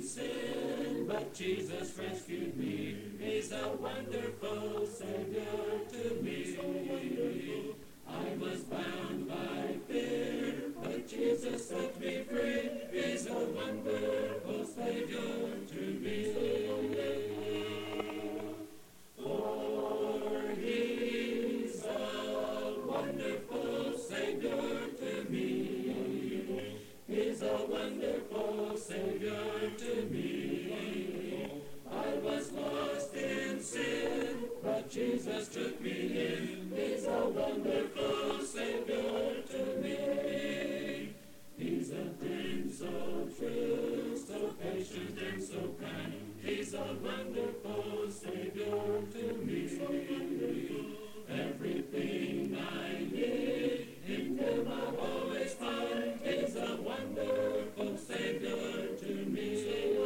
sin, but Jesus rescued me. He's a wonderful Savior to me. I was bound by fear, but Jesus set me free. He's a wonderful Savior to me. For He's a wonderful Savior to me. He's a wonderful Savior to me. I was lost in sin, but Jesus took me in. He's a wonderful Savior to me. He's a Prince so true, so patient and so kind. He's a wonderful Savior to me. Everything I need, in Him I'll always find. He's a wonderful Savior to me.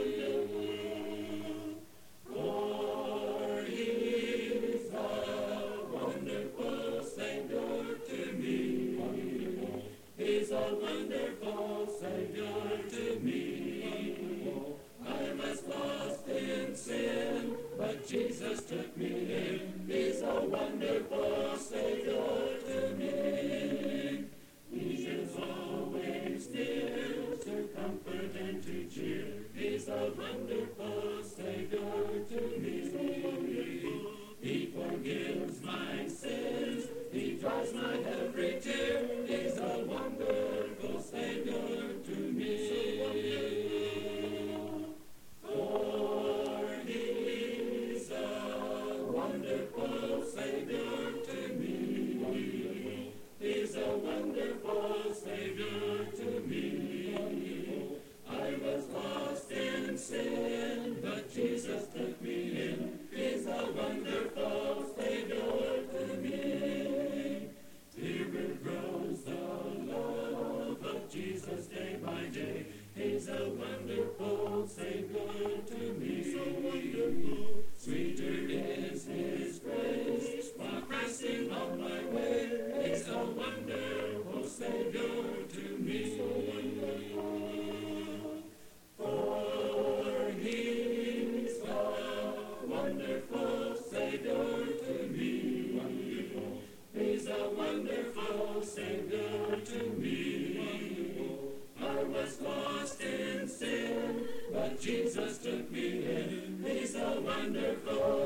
For He's a wonderful Savior to me. He's a wonderful Savior to me. I was lost in sin, but Jesus took me in. He's a wonderful Savior to me. He is always near to comfort and to cheer. He's a wonderful Savior to me. He forgives my sins. He dries my every tear. He's a wonderful Savior to me. For He's a wonderful Savior to me. He's a wonderful Savior to me. I was lost in sin, but Jesus took me in. He's a wonderful Savior to me. Here it grows the love of Jesus day by day. He's a wonderful Savior to me. So wonderful. Sweeter is His grace, while pressing on my way. He's a wonderful Savior to me. So wonderful. For He's a wonderful Savior to me. Wonderful. He's a wonderful Savior to me. I was lost in sin, but Jesus took me in. He's a wonderful